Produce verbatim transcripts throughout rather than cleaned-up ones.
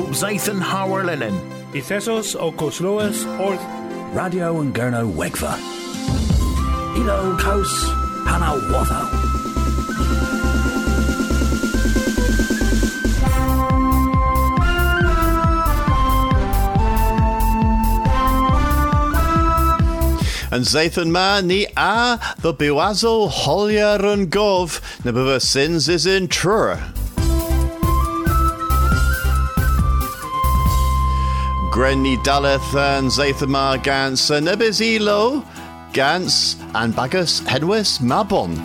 Zaithan Howard Linen. Ithesos o Cosloas or Radio and Gurno Wegva. Ilo Kos Hana Watho. And Zathan ma ni a the biwazo Hollier and Gov never sins is in true. Grenny Daleth and Zathan ma Gans and Nebizilo Gans and Bagus Hedwis Mabon.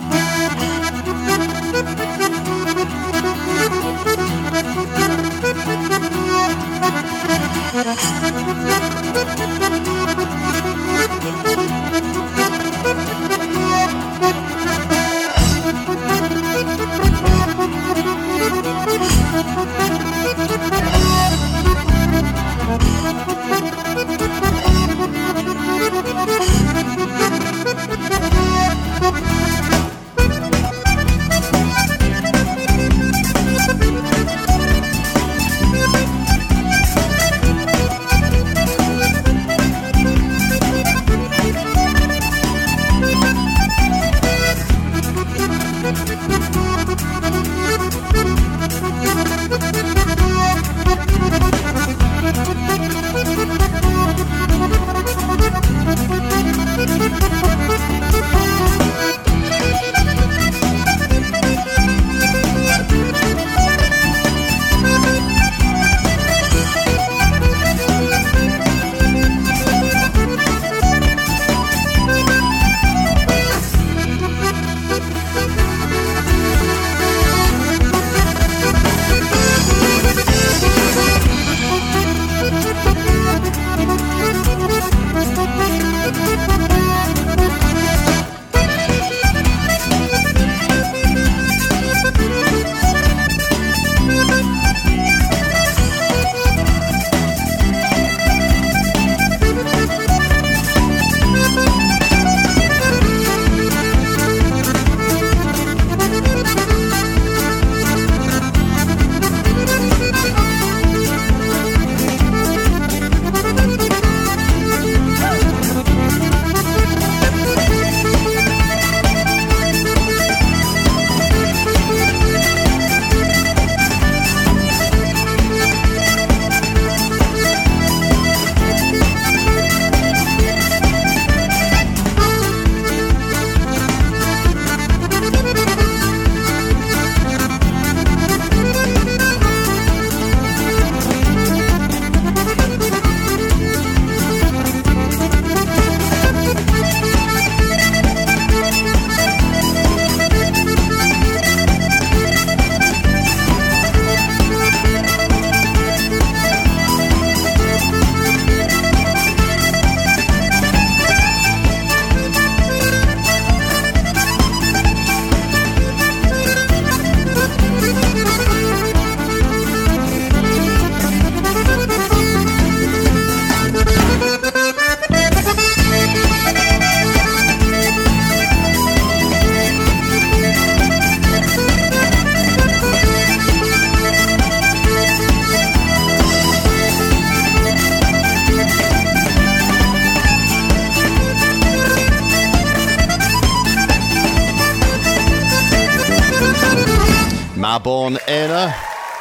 Mabon Ena.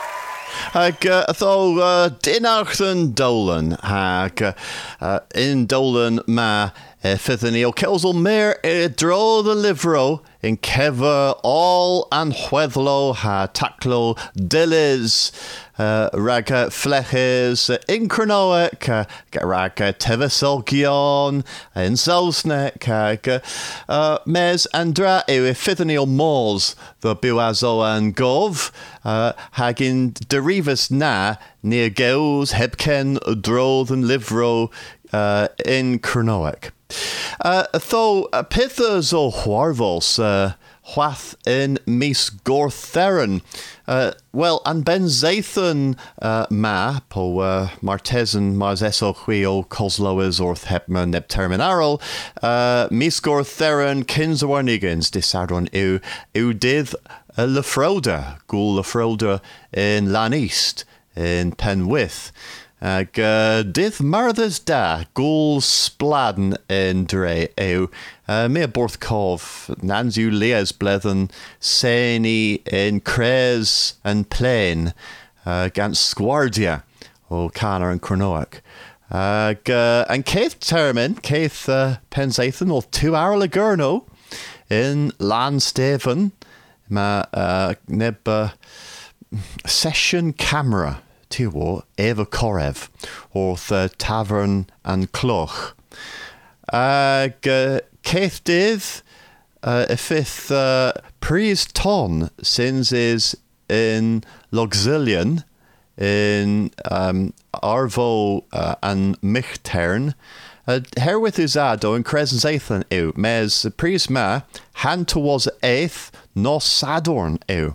Ag uh, tho uh, dinach yn Dolan ag uh, in Dolan ma uh, fyddwn o Kelsel mer e dro the livro in Keva all and Hweddlo ha taclo dilis uh, raga fleches in Cronoic uh, raga tevesolgion in Selsnek ag uh, mes andra e fyddwn o mors the biwazo and gov uh, hagin derivas na near geos hebken drodd and livro uh, in Cronoic. Uh, tho uh, pithas o Hwarvos uh, Hwath in mis Gortheron. Uh, well, an ben Zathan uh, ma po uh, Martesan mars eso chwio Cosloas orth hepma neb terminarol uh, mis Gortheron kins warnigans disardon eu eu dith uh, Lefroda gul Lefroda in Lan East in Penwith. Ag uh, dydd marddys da, gwl spladen in dre yw, uh, me a borth cof, nans yw leas bledden seni in Cres and Plain, uh, gans Sgwardia, o Canar and Cronoac. Ag uh, and Keith Termin, Keith uh, Penzaithan, o two hour Lagurno, in Lansteven, ma uh, neb uh, session camera. Tiwo Eva Korev, orth uh, Tavern and Cloch. Ag uh, Keith dydd, uh, y fifth uh, Pris ton, sins is in Loxillion, in um, Arvo uh, and Michtern. Uh, herwydd is ado in Crescens Eithan yw, mes Pris ma, han towas eith nos Sadorn yw.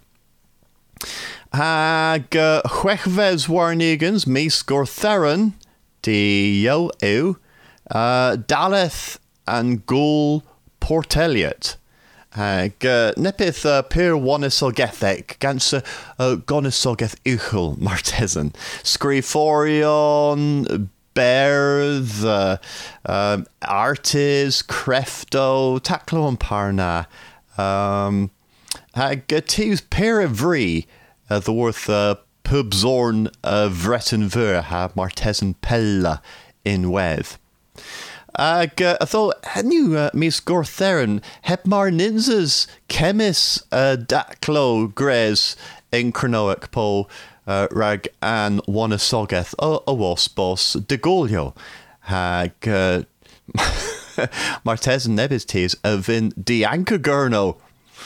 Ag uh, chwechfes warnigans mis gortheran di yo yw uh, daleth and gul porteliot. Ag uh, nepith uh, pyr wanisogethec gans uh, uh, gonisogeth uchel martesan. Scriforion berth uh, um, artis crefto taclo and parna. Um, ag uh, tis pyr evri Uh, the worth uh, pubzorn uh, vretenver ha martesan pella in wedd. Ag uh, I thought henu uh, mis gortherin heb mar ninzas chemis uh, daclo gres in Cronoac po uh, rag an wanasogeth o o waspos de golio hag uh, martesan nebis tes of in dianca gurno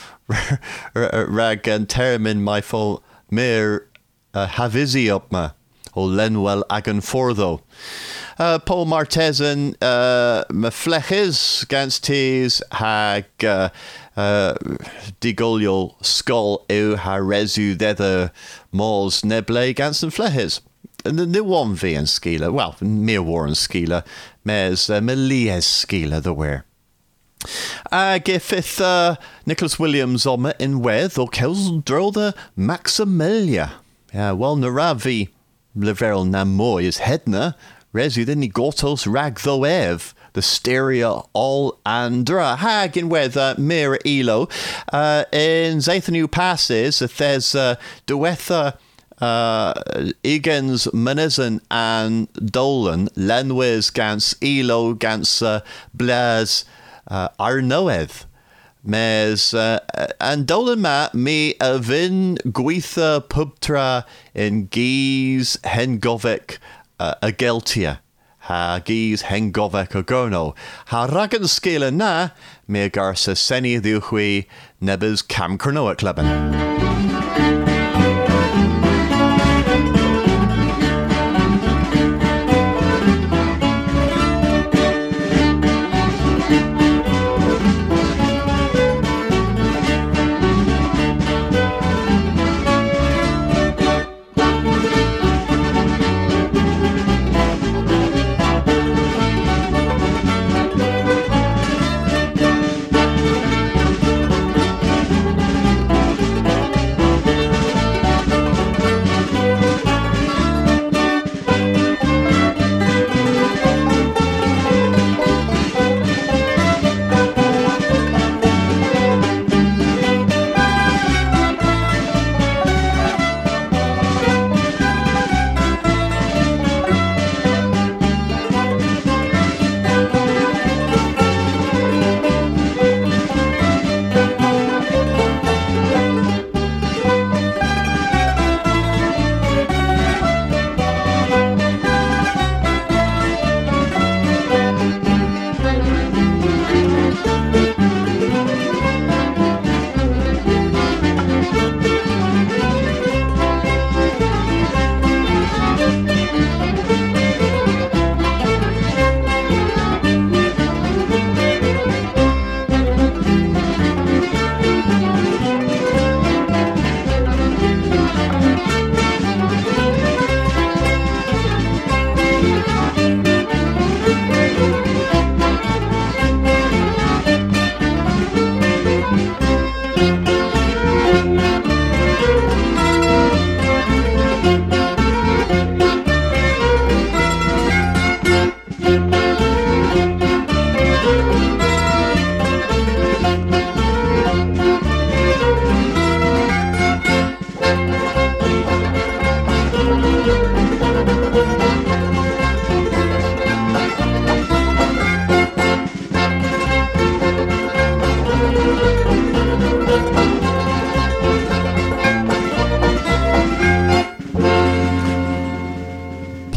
rag an termin my full Mir uh, havizi up ma, o lenwell agan fortho. Uh, Paul Martesan, uh, ma fleches gans tes hag uh, uh, digolio skull ew ha resu thedder mors neble gans and fleches. And the one v and skila, well, mere warren skila, mes uh, melies skila the wear. Ag ifith uh, Nicholas Williams om in wedd o Kelsel drother Maximilia. Yeah, well, naravi leverel namoy is hedna, resu then ni gotos rag tho ev, the stereo all andra. Hag in wedd uh, mira elo, uh, in Zathanu passes, if there's uh, duetha uh, Igens Menezan and Dolan, Lenwes gans elo gans uh, blaz. Uh, Arnoedd, mes uh, and Dolan ma mi a vin gweitha pubtra in gys hengovec uh, a geltia, ha gys hengovec a gorno, ha ragan scala na mi a garsa seni ddiwchwi nebys cam Cronoac leban.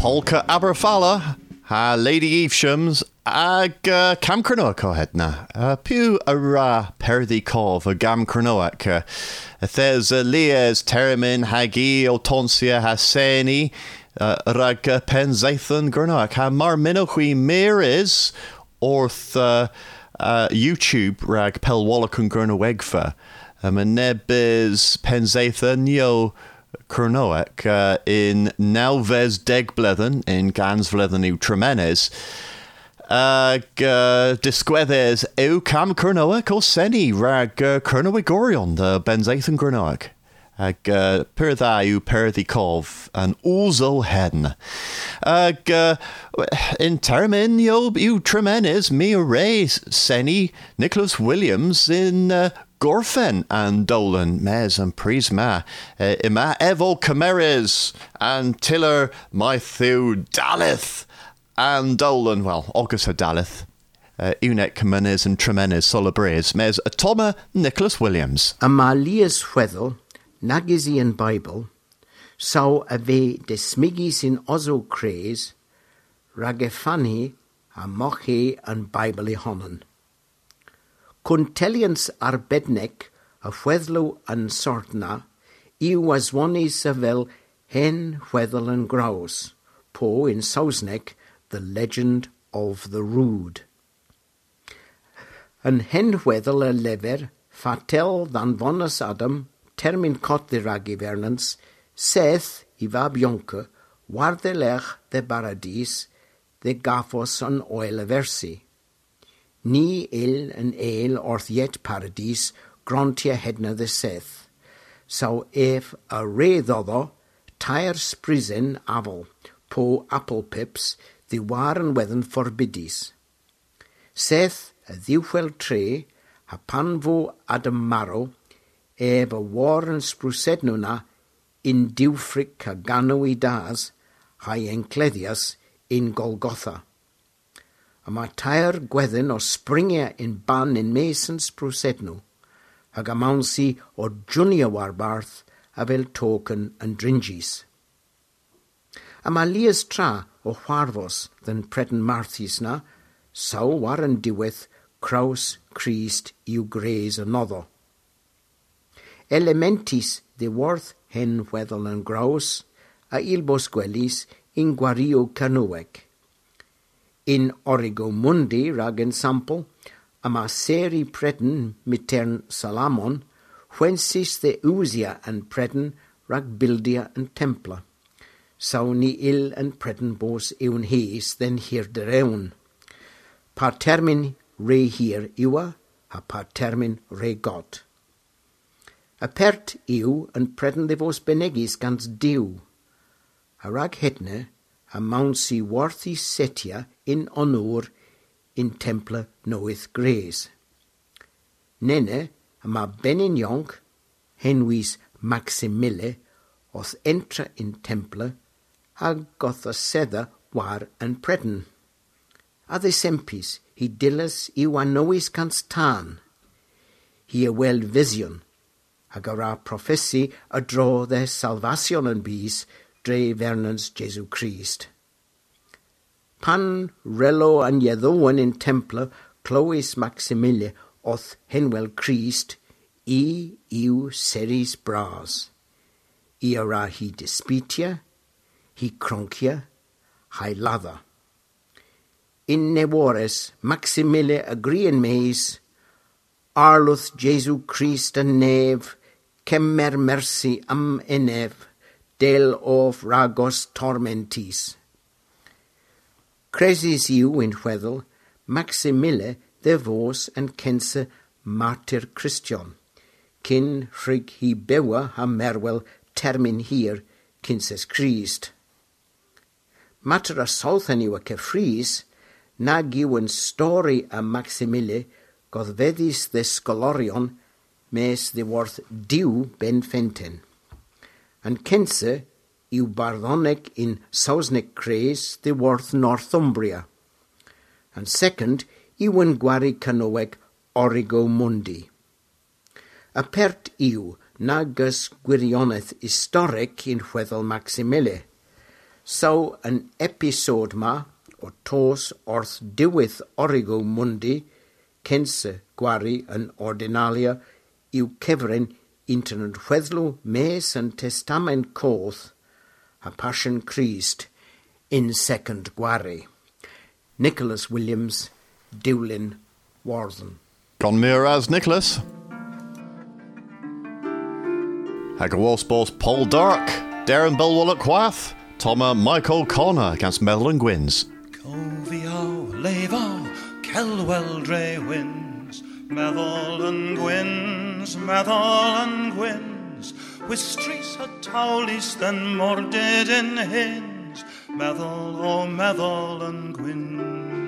Polka Aberfala, ha Lady Eveshams, ag uh, Cam Cronoac cohedna. Uh, Pew a ra perdi cov a Gam Cronoac. Uh, Thes uh, Lies Termin Hagi Otonsia Haseni, uh, rag uh, Penzaithan Cronoac. Ha mar minochui miris orth uh, uh, YouTube rag Pelwallacun Gurnawegfa. Um, a nebis Penzaithan yo Cronoac uh, in Nauves Degblethen in Gansvlethen u Tremenes. Ag uh, disgweddes ew Cam Cronoac o Seni rag uh, Cronoagorion the Benzaithan Cronoac. Ag uh, per dda yw perdi cof an ouzo hen. Ag uh, in termin yo yw Tremenes mi res Seni Nicholas Williams in uh, Gorfen and Dolan, Mes and Prisma, uh, Ima Evo Cameres and Tiller Maithu Dalith and Dolan, well, August Dalith, uh, Unek Camenes and Tremenes Solabres, Mes Atoma Nicholas Williams. Amalias Weddle, Nagisian Bible, sau ave de smigis in ozo craze, ragefani a moche and Bible honnen. Contelians arbednek a Weddlo and Sortna, I was one is savel hen Weddle and Grouse, po in Sausnek, the legend of the Rood. An hen Weddle a lever, fatel dan vonus Adam, termin cot de ragi vernans, saith I va bionke, warde lech de paradis, de gafos an oile versi. Ni il an eil orth yet paradis, grontia hedna the seth. So if a redoddo, tire sprisen avel, po apple pips, the waren wethen forbidis. Seth a dhiwfel tre, ha panvo adam marrow, ef a warren sprusednuna, in diwfric a gano I das, ha encledias in Golgotha. A ma tair gwedden o springia in ban in mason sprusednu, hag a maunsi o junia warbarth a vel token and dringis. A ma lias tra o hwarvos than preten marthis na, sau waren diweth kraus Christ iu graze another. Elementis de worth hen weddle and grouse, a ilbos gwellis in guario canoec. In Origo Mundi rag sample, ama seri preden mitern Salamon, whensis de Usia and preden rag Bildia and Templa. Sauni il and preden bos eun hees, then hier de reun. Par termin re hier iwa, ha par termin re God. Apert iu and preden de vos benegis gans diu. A rag hetne, a mouncy worthy setia in honor in temple knoweth grace. Nene, a ma benin yonk, henwis maximile, oth entra in temple, hag goth a sether war and preden. Ade sempis, he dillas iwa nois canstan. He a well vision, hagara professi a draw their salvation and bees, dre vernans Jesu Christ. Pan relo an yedoan in templa Clois Maximile oth henwel Christ I iu seris bras. Iara hi despitia, hi cronkia, hi lather. In nevores Maximile agreen meis, Arluth Jesu Christ a neve, kemmer mercy am enev, del of ragos tormentis. Cresis iu in Weddle, Maximile de vos and kense martyr Christian, kin frig hi bewa ha merwel termin hier, kinses Christ. Matter a southan iu a kefries, nag iu en story a Maximile, goth vedis de scolorion, mes de worth diu ben fenten. And kense, iu bardonic in Sausnic craze, de worth Northumbria. And second, iu en guari canoec Origo Mundi. Apert iu nagus gwirioneth historic in Weddle Maximile. So an episode ma o tos orth diwydd origo mundi, cense gwari yn ordinalia, yw cefren inter yn chweddlw mes yn testament coth, a Passion Christ in second gwari. Nicholas Williams, Dewlin, Warden. Gon mir as Nicholas. Hag Wolfsbos Paul Dark, Darren Bilwall at Quath, Toma Michael Connor against Medal and Gwynns. Covio, Levo, Kelwell Dre wins, Medal and Gwynns, Medal and Gwynns, with streets at Towlis than more dead in hins, Medal, oh Medal and Gwynns.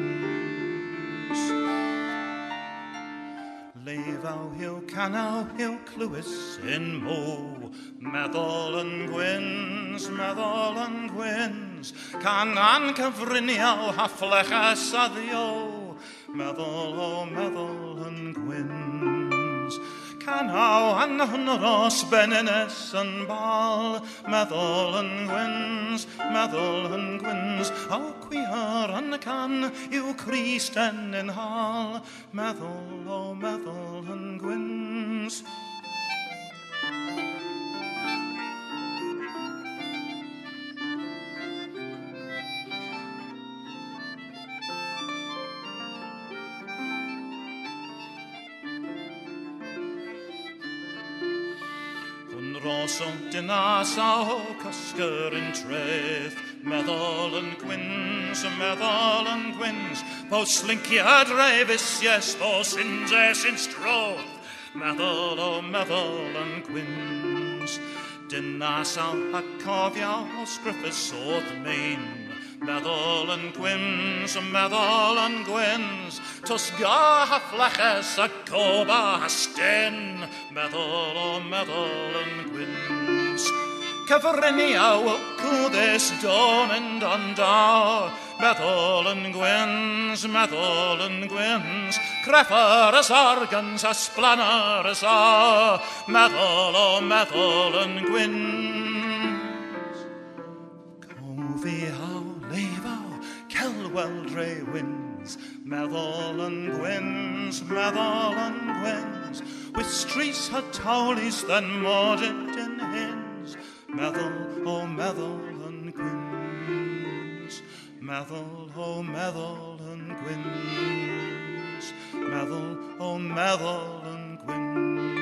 Levo, Hill Cannow, Hill Clewis in Mo, Medal and Gwynns, Medal and Gwynns, Can an Cyfriniaw hafleches addio, Medal, oh Medal and Gwynns. Cannow an Hwneros Benines and Bal, Medal and Gwynns, Medal and Gwynns, O queer an can, yw Christen in Hall, Medal, oh Medal and Gwynns. Rosont dynas a cysgyr yn treth, Meddwl yn Gwynns, Meddwl yn Gwynns, po slinciad reifus, yes, po sindes yn stroth, Meddwl o Meddwl yn Gwynns. Dynas a cofio o sgriffus o'r main, Meddwl yn Gwynns, Meddwl yn Gwynns, tos ga ha fleches a coba ha sten, Meddwl o Meddwl yn Gwynns. Cyfriniaw o cwdys don yn don da, Meddwl yn Gwynns, Meddwl yn Gwynns, creffer ys organs a splanner ys a, Meddwl o Meddwl yn Gwynns. Cofi haw leifo, Kelwell Dre wins, Meddwl and Gwynns, Meddwl and Gwynns, with streets had towlies than mordant in hins, Meddwl, oh Meddwl and Gwynns, Meddwl, oh Meddwl and Gwynns, Meddwl, oh Meddwl and Gwynns.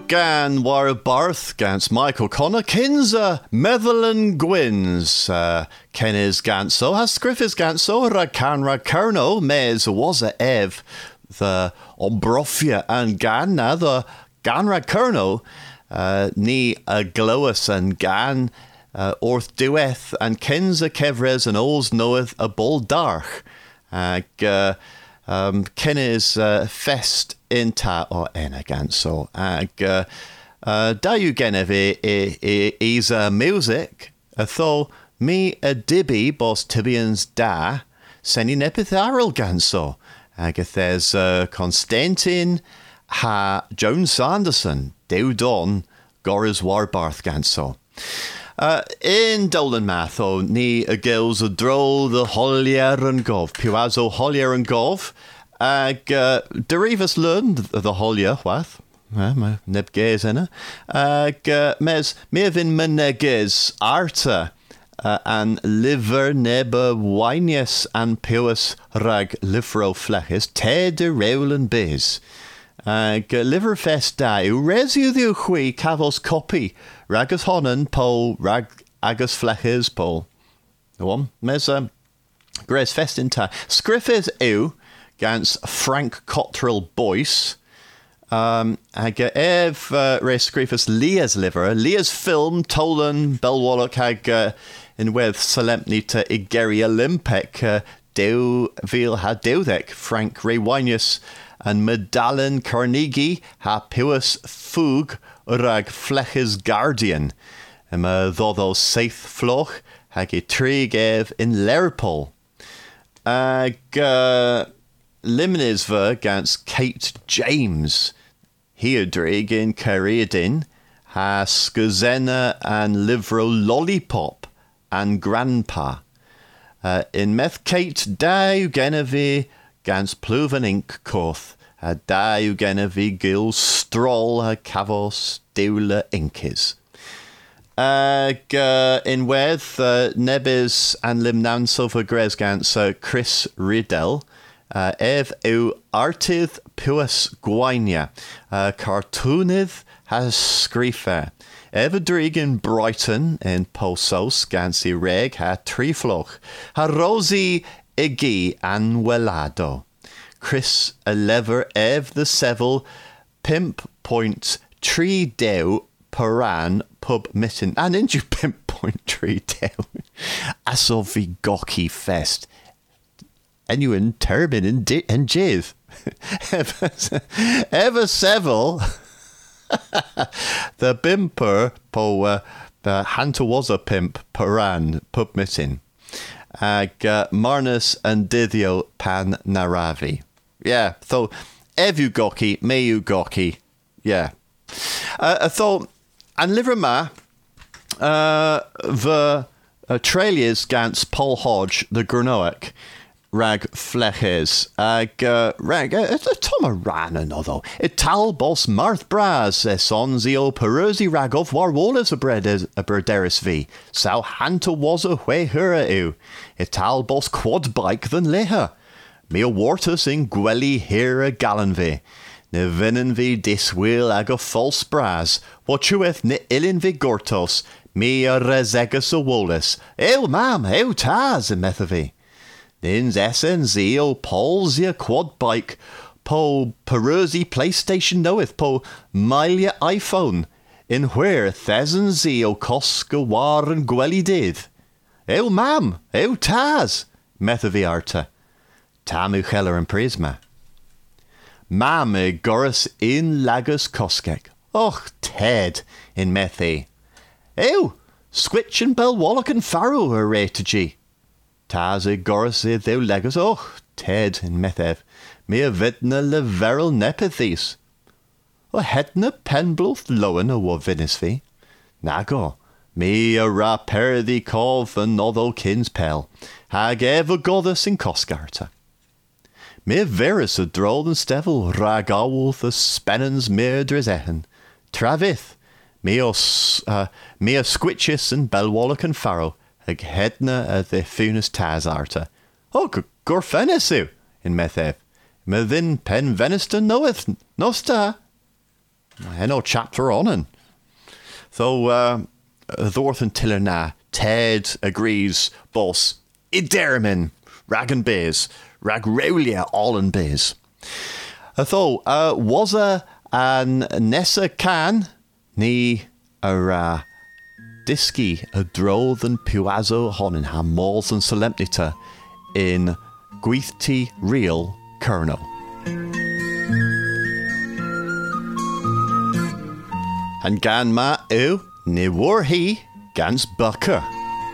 gan war barth gans Michael Connor Kinza Metherland Gwyn's uh, Kennis Ganso has Griffiths Ganso Rakan Rakerno Mez was a Ev the Ombrofia and Gan na the Gan Rakerno uh, ni a Gloas and Gan uh, Orth Dueth and Kinza Kevres and Ols knoweth a Bull Darch ag uh, um, Kennis uh, Fest Inta o ena ganso ag uh, uh, da you genevi e, e, is uh, music a tho me a dibby bos tibians da seni nepitharal ganso ag there's uh, Constantin ha Jones Sanderson dew don Goris Warbarth ganso uh, in Dolan Matho ni a gills a droll the Hollier and Gov Puazo Hollier and Gov Ag uh, derivas learned the Hollier wath, my neb gaze in Ag uh, mes mevin meneges arta uh, and liver neba winius and puus rag livro fleches te de reulen biz. Ag uh, liver fest da u resu the hui cavos copy ragus honen po rag agus fleches po. The one mes um, gres fest in ta scriffes eu. Gans Frank Cottrell Boyce. Um, ag ev uh, res scrifus Leah's liver. Leah's film Tolan Belwallock hag uh, in with solemnita Igeri Olympic uh, Dew Vil ha Dewdek Frank Reywinius and Medallion Carnegie ha Puus Fug rag Fleches Guardian. Um, uh, Thodo Saith Floch hag e trig ev in Lerpol. Ag uh, Limnisver against Kate James. Heodrig in Careadin ha Skuzena and Livro Lollipop and Grandpa. Uh, in Meth Kate da Eugenevi gans Pluven Ink Koth. A da Eugenevi Gil Stroll a Cavos Deula Inkis. Ag uh, in Weth uh, Nebis and Limnan Silver Gresgans uh, Chris Riddell. Uh, ev eu artydd puas gwainia, uh, cartoonydd has scrifa. Ev drig in Brighton in Posos gansi reg ha trifloch, ha rosi igi anwelado. Chris a lever ev the sevel pimp point tree dew paran pub mitten. And in you pimp point tree dew. Asovi goki fest. Genuine turbine and, di- and jizz. ever, ever several. The bimper po uh, the Hanta was a pimp paran pub mitten. Ag uh, Marnus and Dithio pan naravi. Yeah, so evu goki, meu goki. Yeah. Uh, I thought, and liver ma, uh, the uh, Tralias gans Paul Hodge, the Granoic. Rag fleches ag uh, rag uh, Toma ran another Ital bos Marth Bras Sonzio Perusi Ragov Warwolas a bread a berderis v Sao Hanta was a way hura ew Ital bos quad bike than leha Mea wartus in Gwelly here a gallan v Ne vinen v diswil ag a false bras Watchueth ne illin v gortos Me a rezegus a wolis Ew mam ew taz a methavi Nins S N Z o Paulsia quad bike, po Perusi PlayStation knoweth, po Milia iPhone, in where Thezan Z o Cosca war and Gwelly did. Ew mam, ew taz, methavi arta, tamu cheller and prisma. Mam e goris in Lagos Koskek, och Ted in methi. Ew, Squitch and Belwallock and Farrow are rated G. Taz e goris e thou legos, och, Ted in methev, me a vidna le veril nepethis. O hedna penbloth loan o wa vinisfi. Nago, me a ra perdi cov and otho kins pel, hag ever goddess in Coscarta. Me verus a droll and stevel rag awulth a spennens murders ehen. Travith, me o, uh, me a squitchis and Belwallock and Farrow, ag hedna a the funis taz arta. Oh, gorfenisu, in methev. Me thin pen veniston knoweth, nosta. Heno chapter on. So, uh, Thorth and Tillerna, Ted agrees, boss, Idermin, Ragan Bays, Rag Raulia, Allen Bays. Though, uh, was a an Nessa Can, ni a ra Diski a drodd and Puazo honin ha malls and solemnita in Gweithti Real Kerno. And gan ma u ni war he gans bucker.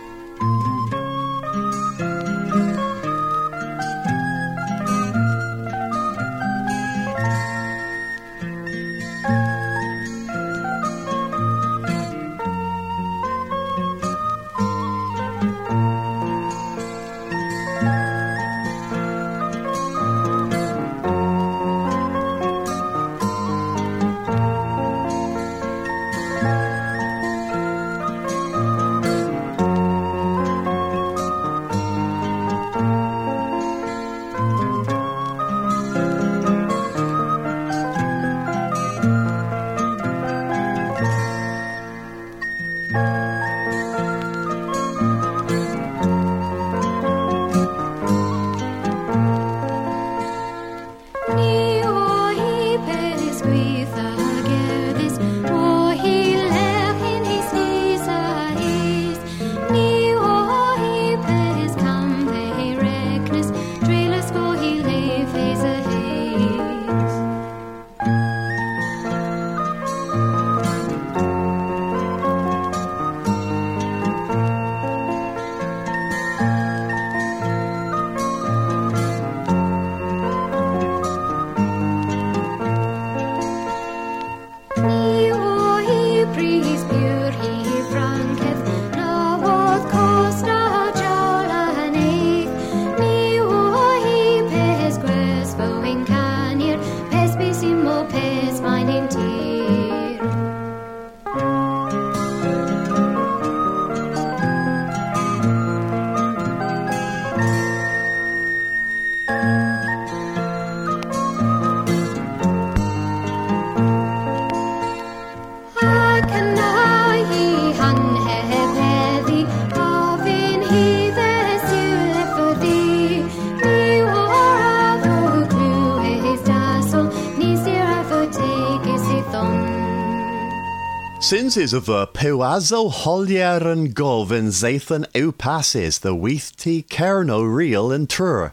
Since is of a Puazo Holier and Gov in Zathan eu passes the Weithti Kerno real in Tur.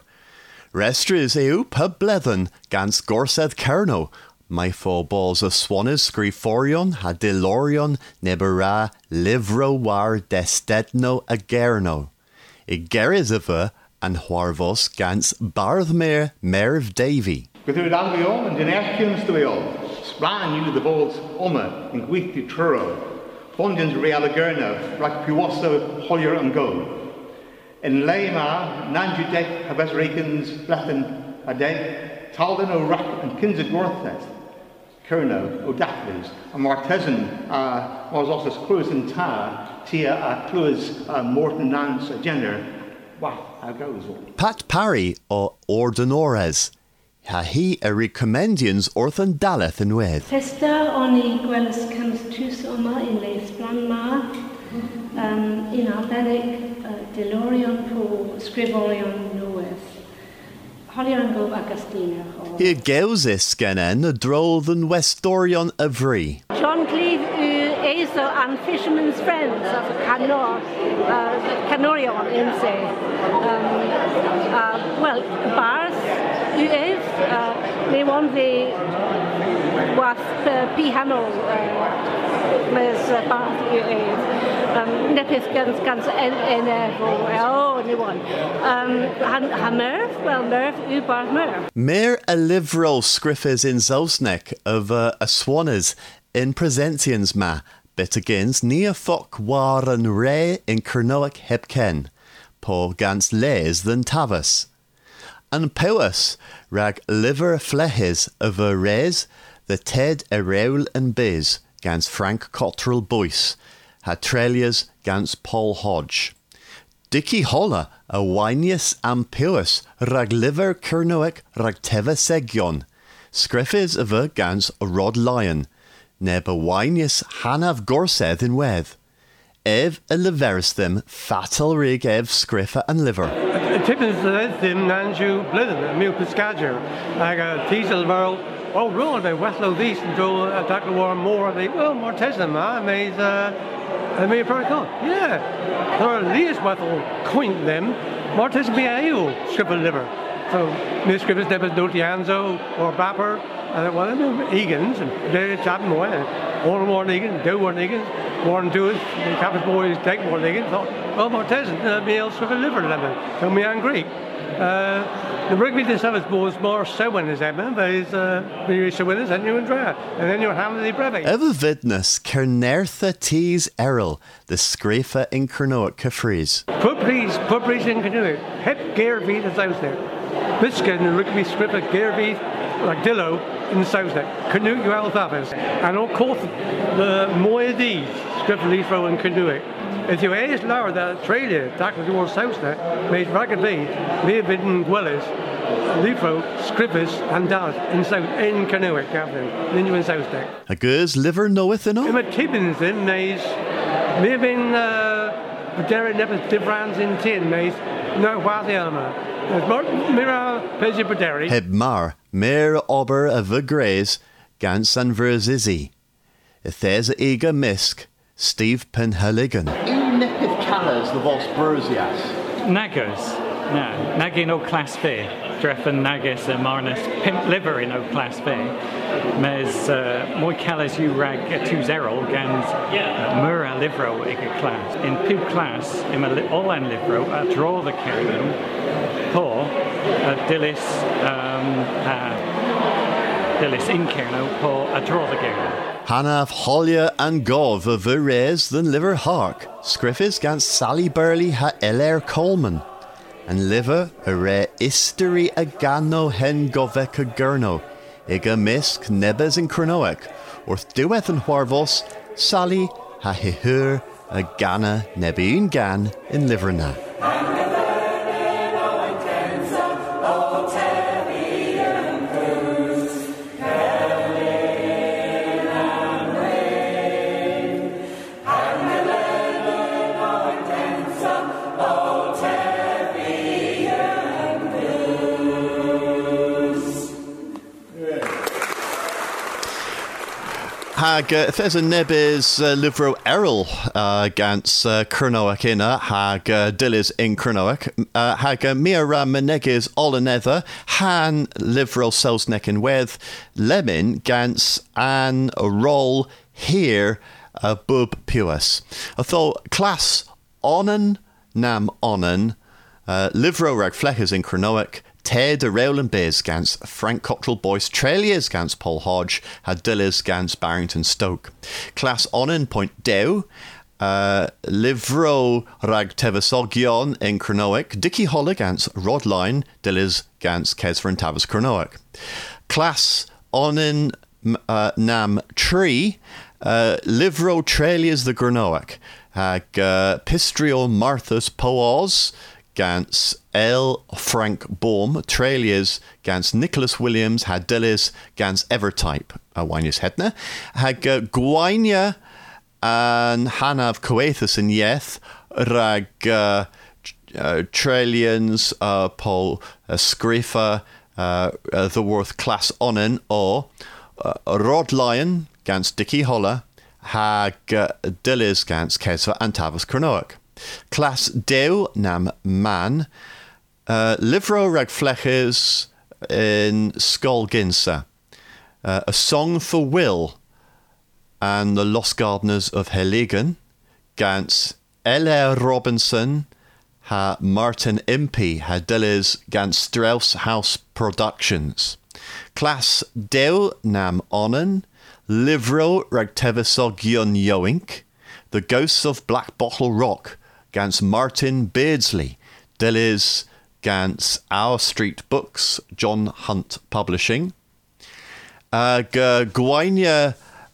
Restris eu pub blethen gans Gorseth Kerno. My four balls a swanis scriforion ha delorion nebera livro war destedno agerno. Igeris of a and Huarvos gans Barthmere Merv Davy. With your Anglion and in Erkians the Wheel. Splan you the balls Oma in Gweithti Truro, Fondins Realagerno, Rak Puwasso, Hollier and Go. In Leima, Nanjudek, Habesrekins, Blethen, Adek, Talden O'Rak and Kinzagorthet, Kerno, O'Dathlis, and Martesan, uh, was also Clues and Ta, Tia, uh, Clues, uh, Morton Nance, uh, Jenner. Wow, how goes it? Pat Parry or Ordinores. Ha he a recommendians orthan daleth in wed. Festa oni gwelys cams tus oma in leis blan ma, um, in Albanic, uh, Delorion po scrivorion nueth. Holion go Agustina. He geusis genen a droll than Westorion avri. John Cleave u Azo and Fisherman's Friends of Canor, uh, Canorion in say. Um, uh, well, bars. U F, uh, they want the was P Hamill, mes Bath U F, um, nepis gans gans N F or oh, anyone. Um, ha Merv, well Merv U Bath Merv. Mer a livro scriffers in Zosnek of uh, a swaners in Presentians ma, bit against near Fock war and Ray in Kernoak Hebken, po gans les than Tavas. And Powys rag liver flehes of a res, the Ted Ereul and Biz, gans Frank Cottrell Boyce, ha Trelias gans Paul Hodge. Dicky Holla, a Winius and Powys, rag liver Kernoek rag Teva Segion, Scriffes of a gans Rod Lion, neb a wainius hanav gorsedd in wedd. Ev a liveris them fatal rig ev scriffa and liver. Tippins the them nanju blithen a mil piscager. Like a teasel world. Oh, really? They Westlow these and do attack the war more. They well more testing. I made uh, I made pretty cool. Yeah, there are these Westlow quint them. More testing be a you scriffa liver. So Miss Scriffers Debbers Dotianzo or Bapper. And well, Egan's and they chat more. All more Egan, do one Egan, one do it. The Captain boys take more Egan. Thought, well, more testing. Uh, me else scriffa liver lemon. So me and Greek. Uh, the rugby this service was more so when is Emma, but is uh, you so winners and you and dry, and then you're having the brevy. Ever vidness, Kernertha tees Errol, the scrafa in Kernoak Cafries. Puppies, puppies in canoe. Hep Garvey the south there. Biscuit and rugby script at Garvey, like Dillo in the south there. Canoe you alphabas. And of course the Moedi script Leafro and Canoe. If you ask lower that Australia, that was your south there, made ragged be, may have been dwellers, Leafro, Scrippers, and Dad in south in Canoe, Captain, then you in south there. A goes liver knoweth in all? I'm a Tibbins in maze, may have been, uh, Derry never difference in tin, maze, no what the elma. There's more, Mira, Pezzi Derry. Heb mar, mere ober of a graze, gans and verzizzi. If there's a eager misk, Steve Penhaligan. In Nepith Callas, the Vos Brusias. Nagos. No. Nagin o class B. Dreffen Nagis and Marnus Pimp Liver in o class B. Mes Moy Callas you rag two zero gans Mura Livro ega class. In Pu class, in a Olan Livro, a draw the Kerrigan, Paul, Dillis, um, Dillis in Kerno, Paul, a draw the Kerrigan. Hanav Hollia and Gov of Verez than Liver Hark, Scriffis gans Sally Burley ha Elair Coleman, and Liver a re Isteri Agano hen Goveka Gurno, Iga Misk Nebes in Cronoek, or Dueth and Huarvos, Sally ha Hihur Agana Nebiun Gan in Liverna. Hag, uh, there's a nebis uh, livro Errol uh, gans uh, Kernoak inna, hag uh, Dillis in Kernoak, uh, hag uh, Mira Menegis Olenether, Han livro Selsnek in Weth, Lemon gans an roll here uh, bub puis. I thought class onen nam onen, uh, livro rag fleches in Kernoak, Ted de Rowland Biz gans Frank Cottrell Boyce Treliers gans Paul Hodge had Dillis gans Barrington Stoke. Class onen point dew uh, Livro rag Tevasogion in Cronoic Dicky Holla gans Rodline Dillis gans Kesvern Tavas Cronoic. Class onen uh, nam tree uh, Livro Treliers the Cronoic hag uh, Pistrio Marthas Poaz gans L. Frank Baum, Treliers gans Nicholas Williams, had Dillis gans Evertype, a Winius Hedna, hag uh, Gwainia and Hanav Coethus in Yeth, rag uh, uh, Trelians, uh, Paul uh, Scrifa, uh, uh, the Worth Class Onen, or uh, Rod Lion gans Dicky Holla, hag uh, Dillis gans Kesva and Tavas Cronoic. Class Dew nam man, uh, Livro rag fleches in Skolginsa, uh, A Song for Will, and the Lost Gardeners of Heligan, gans L R Robinson, ha Martin Impey, ha Dillis gans Strauss House Productions. Class Dew nam onen, Livro rag Tevisogyon Yoink, The Ghosts of Black Bottle Rock, gans Martin Beardsley, Dillis gans Our Street Books, John Hunt Publishing. Uh, Gwainia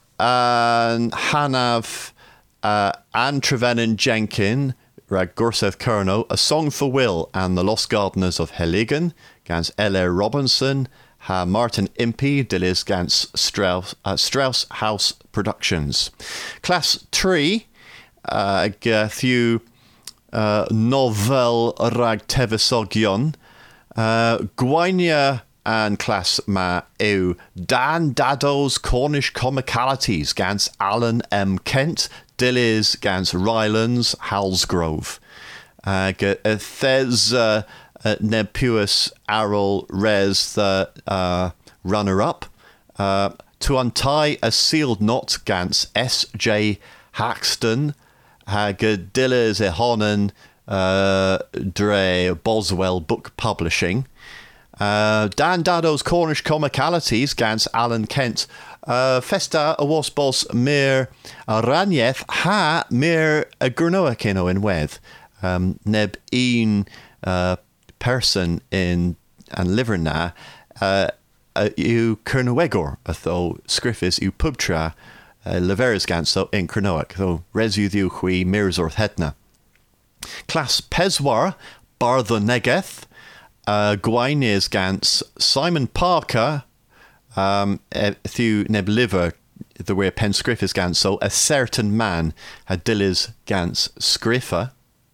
and Hanav uh, and Trevennan Jenkin, rag Gorseth Kerno, A Song for Will and the Lost Gardeners of Heligan, gans L R Robinson, ha Martin Impey Dillis gans Strauss, uh, Strauss House Productions. Class three uh, Gathu uh, Novel Rag Tevisogion uh, Gwainia and class ma ew Dan Dado's Cornish Comicalities gans Alan M. Kent Dillis gans Rylands Halsgrove. Uh, Thes uh, uh, Nepuis Arrol Res the uh, runner-up. Uh, to untie a sealed knot gans S J Haxton hag Dillis Ehonen uh, Dre Boswell Book Publishing. Uh, Dan Dado's Cornish Comicalities gans Alan Kent. Uh, Festa a wasbos mir Ranieth ha mir a Gurnoa kino in wedd. Um, neb un uh, person in and liverna uh, uh, yw Cernowegor, atho scriffis yw pubtra uh, leveris ganso in Cernoach, tho resu ddiw chwi mirsorth hedna. Class Peswar, bar the negeth, uh, Gwainis gans Simon Parker, um, thu neb liver, the way pen scriffis ganso, a certain man had dillis gans scriffa.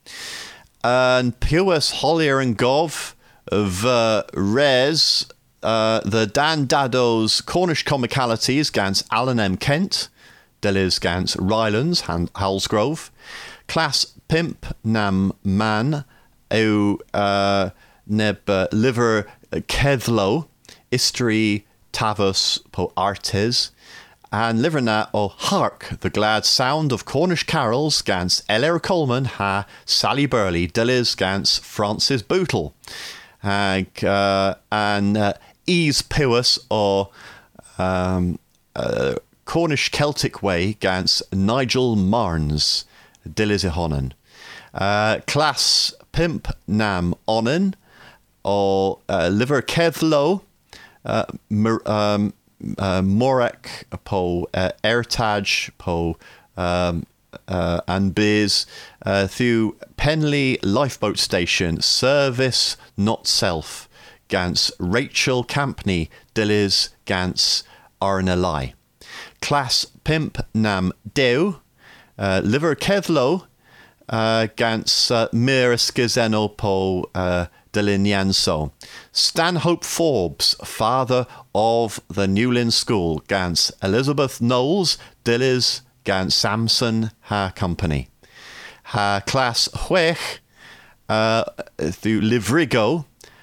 And Pewis Hollier and Gov of uh, Res, uh, the Dan Dado's Cornish Comicalities gans Alan M. Kent, Dillis gans Rylands, Han- Halsgrove, Class Pimp Nam Man, Eu uh, Neb uh, Liver Kethlo, Istri Tavus Po Artes, and Liverna o Hark, the glad sound of Cornish carols, gans Eller Coleman ha Sally Burley, Dillis gans Francis Bootle, Hag, uh, and uh, Ease Pewis o um, uh, Cornish Celtic Way gans Nigel Marnes, Dillis Ehonen. Uh, class Pimp Nam Onen o uh, Liver Kethlo, uh, Mer- um, Uh, Morek po uh, Ertaj po um, uh, and Biz uh, through Penley Lifeboat Station Service Not Self gans Rachel Campney Dillis gans Arnelai. Class Pimp Nam Dew uh, Liver Kethlo uh, gans uh, Mir Skizeno po uh, Delineanso. Stanhope Forbes, father of the Newlyn School, gans Elizabeth Knowles, Dillis gans Samson ha company. Ha class Huech uh, through Livrigo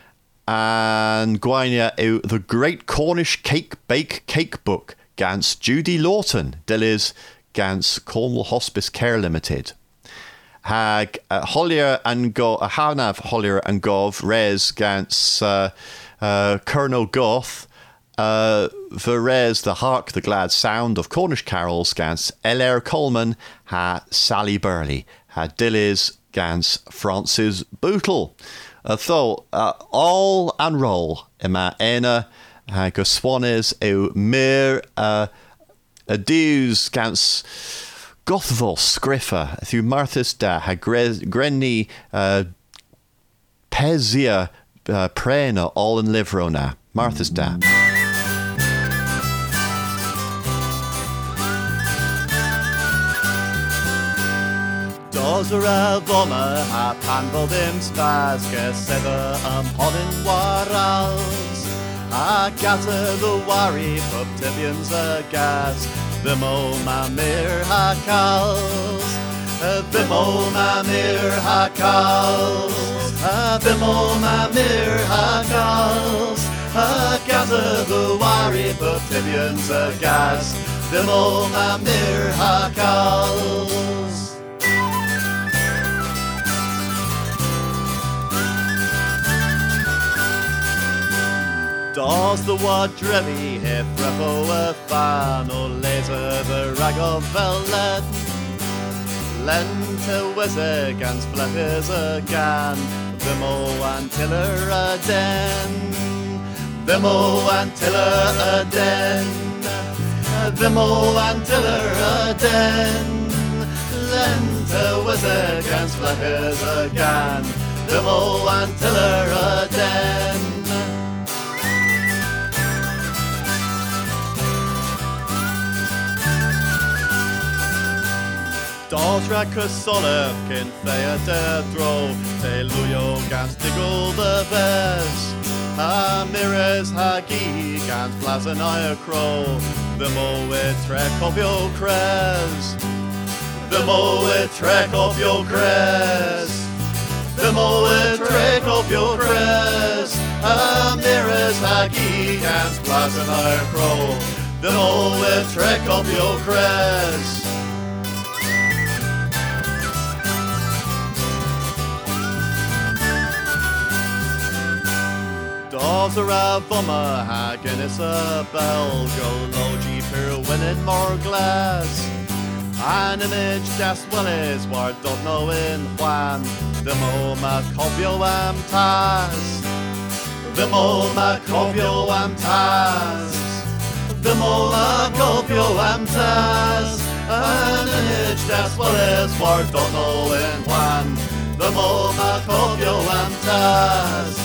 and Gwainia eu the Great Cornish Cake Bake Cake Book gans Judy Lawton, Dillis gans Cornwall Hospice Care Limited. Hag uh, Hollier and Go uh, Hanav Hollier and Gov Res gans uh, uh, Colonel Goth uh, Veres the Hark the Glad Sound of Cornish carols gans Eller Coleman ha Sally Burley ha Dillis gans Francis Bootle. Uh, though uh, all and roll ima ena uh, go swanes eu mir uh, adeus gans Gothvol Scriffa through Marthas da ha Grenny uh, Pesia uh, Prena all in Livrona. Marthas da. Dosra voma ha panbodim spaska seva um honin warals ha gata the wari puptibians a gas Vimo mamir hakals Vimo mamir hakals Vimo mamir hakals Gata the wari puptibians a gas Vimo mamir hakals Does the wad drevi hef repo a fan or laser the rag of velvet Lente weze gans fleppers a gan Vimo and tiller a den Vimo and tiller a den Vimo and tiller a den Lente weze gans fleppers a gan Vimo and tiller a den Dalsra Kusolef kin thea de dro, te luyo gans diggle the bes. Ha mires hagi gans blazen ire crow, the mo it trek of your crest. The mo it trek of your crest. The mo it trek of your crest. Ha mires hagi gans blazen ire crow, the mo it trek of your crest. Does a ravoma hagen is a bell go logi per winning more glass. An image das well is war don't know in Juan. The moma copio am tas. The moma copio am tas. The moma copio am tas. An image das well is war don't know in Juan. The moma copio am tas.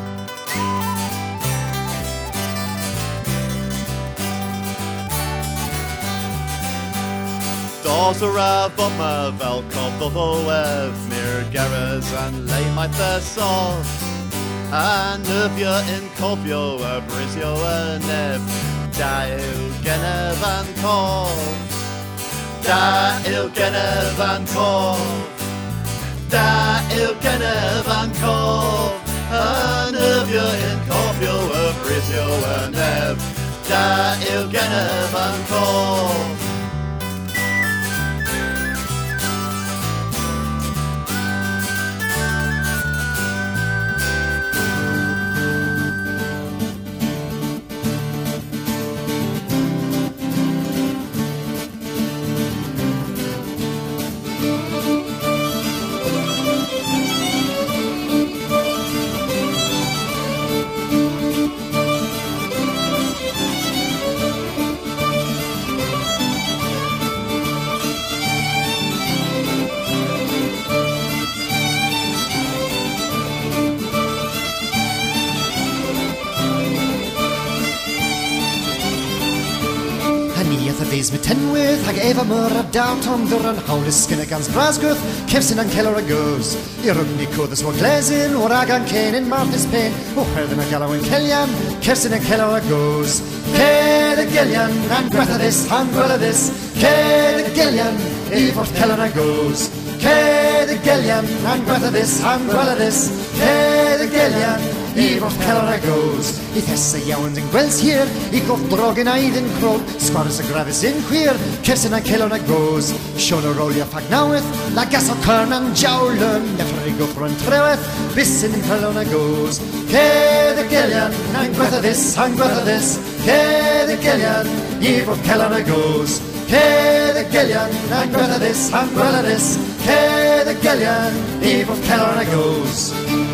Dos a ravoma vel coppo ev mir garas and lay my thesos. And nubia in copio a brisio a nev. Da il genev and cov. Da il genev and cov. Da il genev and cov. And nubia in copio a brisio a nev. Da il genev and cov. With tenwydd hag efa myr a daw tom ddwr an hawlus gynna gans brasgwth cefsyn an celer a goes I rwgn I cwddys war glesyn o'r agan cen in marthus pen o herdyn a galaw yn celian cefsyn an celer a goes Ced y gelian an gwetha this han gwela this Ced y gelian I fort celer a goes Ced y gelian an gwetha this han gwela this Ced y gelian I fort celer a goes I thessa iawn yn gwels hir I goff drog yn aid yn crog Sgwaris y grafus yn chwir Cefsyn an celer a goes Sion o rolio ffag naweth La gas o cyrn an jawlyn Neffr I goff rhan treweth Bysyn yn celer a goes Ced y gelian an gwetha this han gwetha this Ced y gelian I fort celer a goes Ced y gelian an gwetha this han gwetha this Ced y gelian I fort celer a goes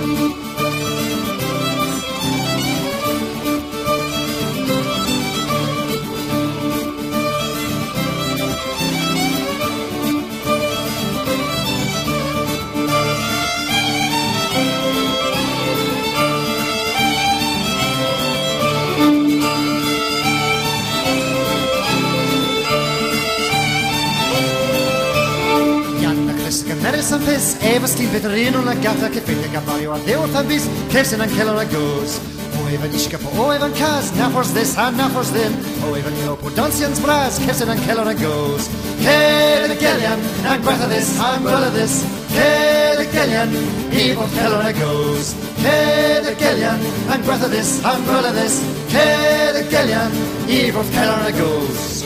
Nerys fys, efo stil fydr un o'n agata Cyffeithio gafario a ddew wrth ambys Cefsyn an celer a goes O efo nisgap o efo cas Na ffors this ha na ffors ddim O efo nilo po dansians bras Cefsyn an celer a goes Ced y gelian na gwetha this ha gwela this Ced y gelian I fod celer a goes Ced y gelian na gwetha this ha gwela this Ced y gelian I fod celer a goes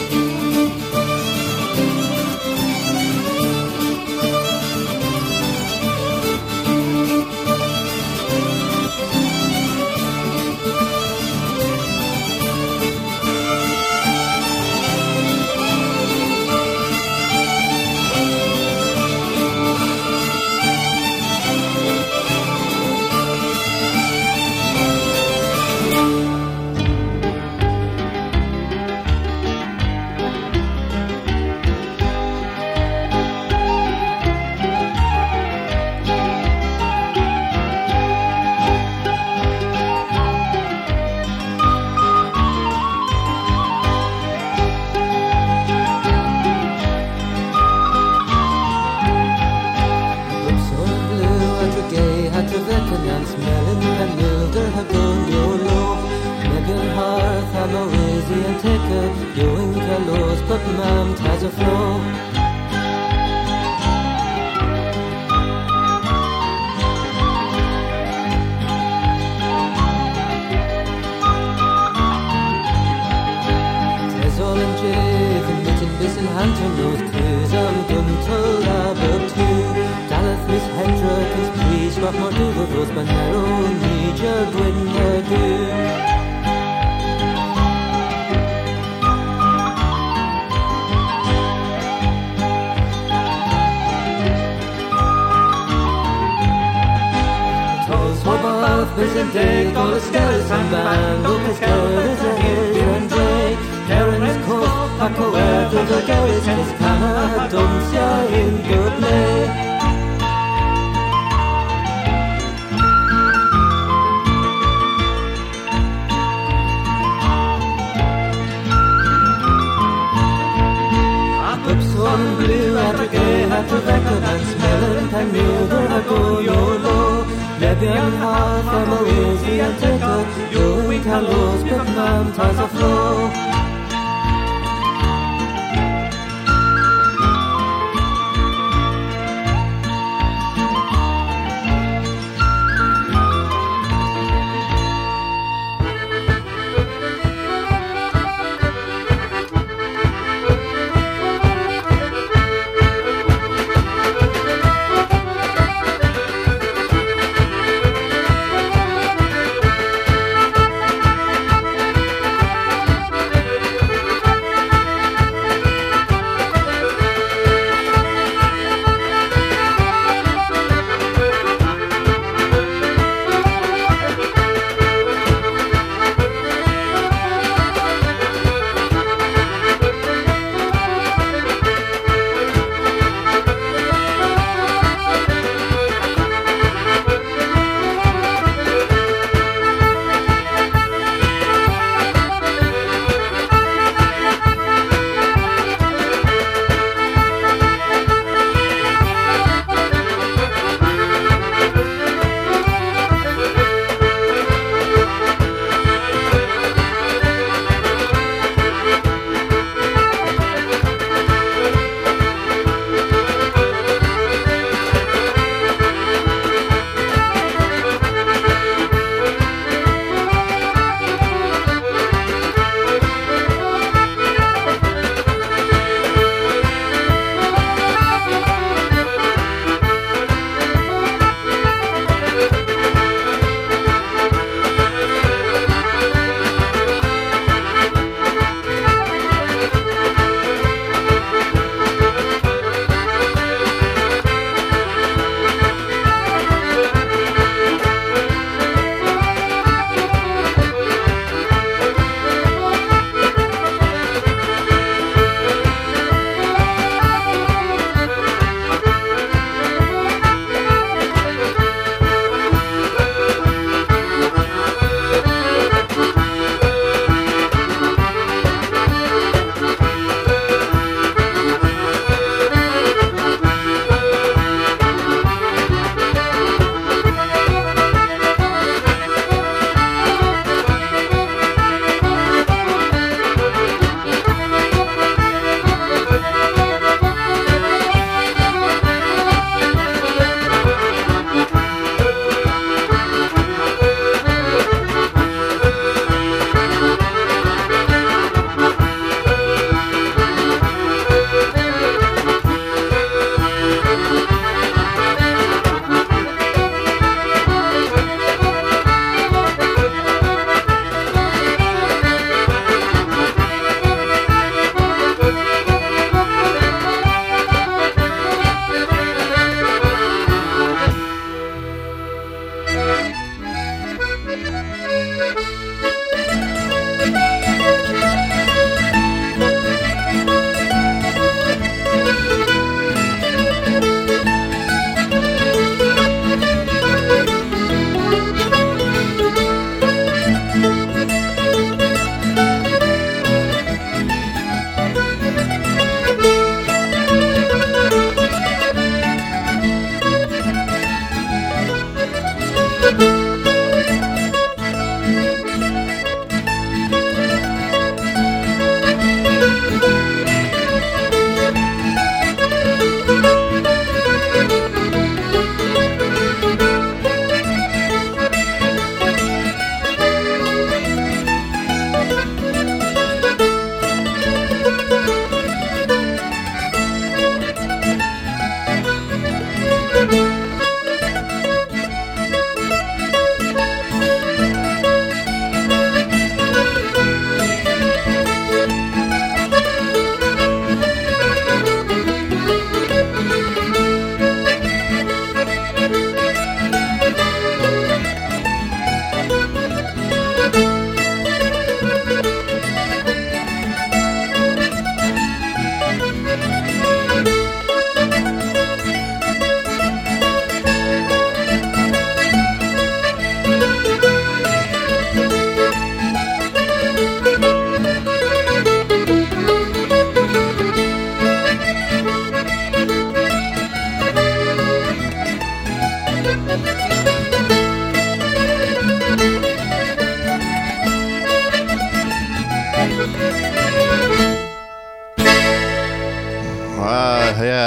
ticker, you in Kellos, but mam has a flow. Tesol and Jay, the mitten bissen hunter north cruise, I'm guntel labor too. Daleth Miss Hedrick is pleased, what more do the rose banero, need your winter do. Visit day, call a skeleton man, look as good as a hill and day. Karen's coat, Paco Earth, the garage, his camera, dumps ya in good lay. Ups one blue, at a gay, at a record, and smelling, and mule, I go YOLO. Lebian half, I'm a wheezy and ticker, you in Kellos, but mam has a flow.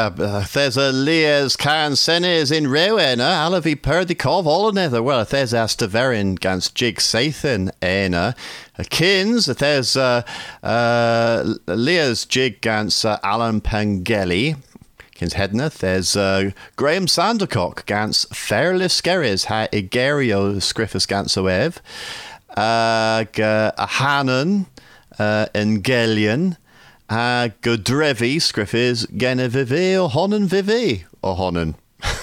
uh, there's a Lias can senes in Rewena, Alavi Perdikov, all another. Well, there's Astaverin gans Jig Sathan Ena. Kins, there's uh, uh, Lias Jig gans uh, Alan Pangeli. Kins Hedna, there's uh, Graham Sandercock gans Fairly Skerries ha Igerio Scriffus gans Oev. Uh, a Hanan uh, and Gelian. Uh, Godrevi Scriffis Genevivi or Honan Vivi or Honan.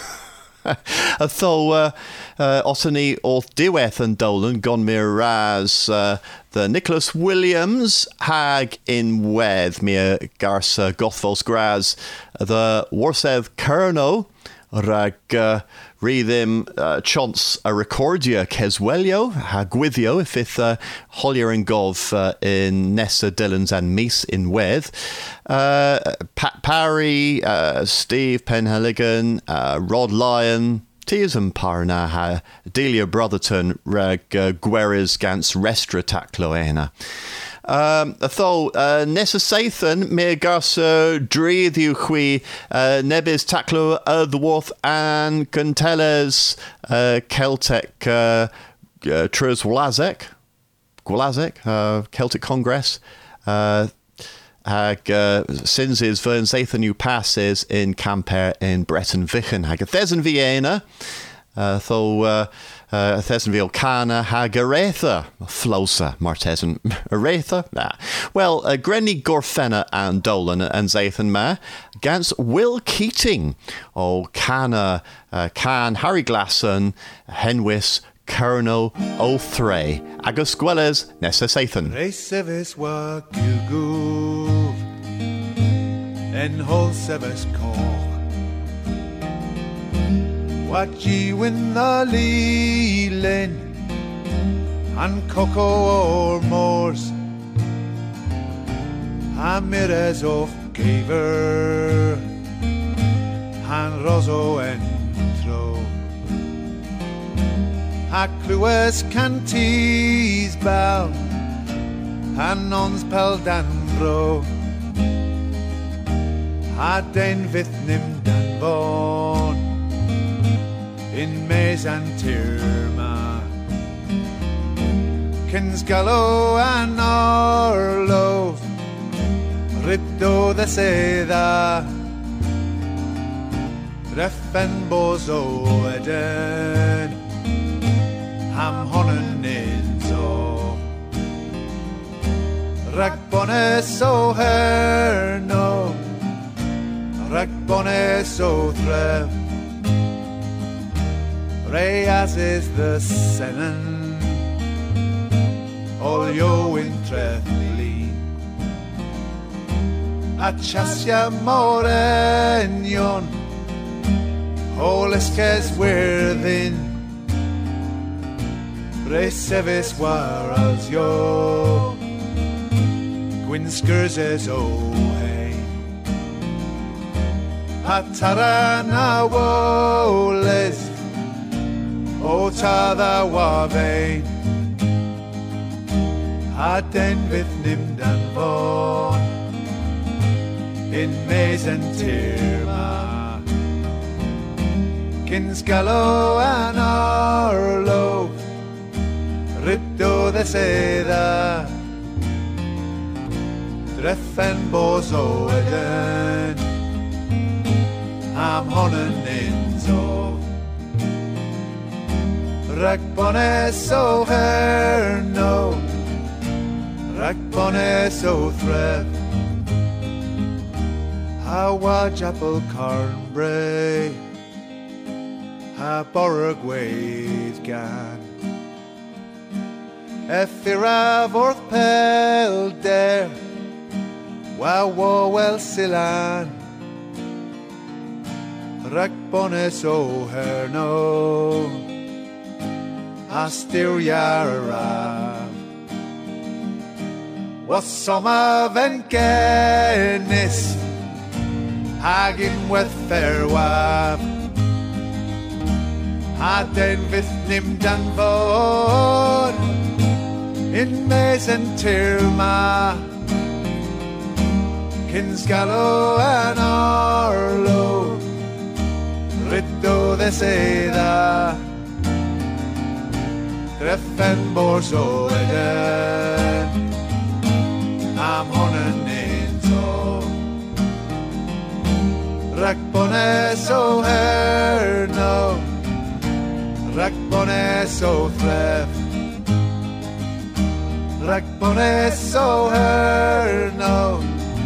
Tho uh, uh, Ottany Orth Diweth and Dolan Gonmir Raz uh, the Nicholas Williams Hag in Weth Mir Garsa Gothvos Graz the Warsev Kerno Rag uh, Rhythm uh, Chance a Recordia Keswelio Hagwithio if it uh, Hollier and Gov uh, in Nessa Dillons and Meese in Weth uh, Pat Parry uh, Steve Penhaligan uh, Rod Lyon Tears and Parna ha Delia Brotherton Rag uh, Gueres Gans Restra Tacloena. Um, tho uh, Nessa Sathan me gas uh, Dreidhu Hui uh, Nebis Taclo Earthworth and Canteles uh, Celtic uh, uh, Trus Wlazek Gwlazek uh, Celtic Congress uh, Hag uh, Sinses Vern Sathan you passes in Camper in Breton Vichen Hag Thesen Vienna uh, tho uh, Uh, Thessenville Cana Hagaretha Flosa Martesan Aretha nah. Well uh, Grenny Gorfenna and Dolan and Zathan Ma Gans Will Keating O Cana uh, Can Harry Glasson Henwis Kerno O'Thray Agus Gwelles Nessa Sathan Resevis wa Kilguv En Holsevis Koch What ye win the leelin and cocoa or moors Amires of Gaver and Rosso and Tro A Clues Canties Bell and Nons Peldandro A Den Vithnim Danvon in Maze and Tirma Kinsgallo and Orlov Ripdo the Seda Reffen Bozo Eden Ham Honnen Inzo Ragbones O Herno Ragbones O Threv Reyes is the Senan All yo in Trethly Achasia Morenion Holeskes Within Resevis Warals yo Gwinskers O hey Atarana Woles O tada wave Aden Vithnim Danvon in Maze and Tirma Kinsgallo and Orlov Ripdo the Seda Dreffen Bozo Eden Am Honnen Inzo Ragbones O Herno Ragbones O Threv Hawa Japel Carnbray Ha Borragwaid Gan Effirav Orth Pelder Wa Wowel Silan Ragbones O Herno Astyria Arav Was Soma Venkenis Hagin with Fairwav Aden Vithnim Danvon in Maze and Tirma Kinsgallo and Arlo, Ritto de Seda, Treffen Borso Eden, Am Honnen in So, Rakbones o Herno, Rakbones o Thref, Rakbones o Herno,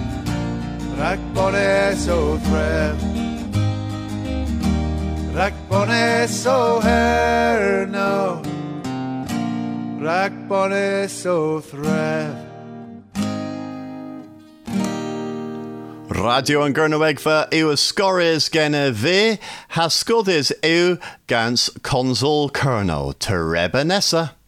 Rakbones o Thref, Rakbones o Herno, Rakbones o Thref. Radio an Gernowegfa yw ysgoris gen y fi, hasgoddys yw gans Consul Cerno, Tereba nesa.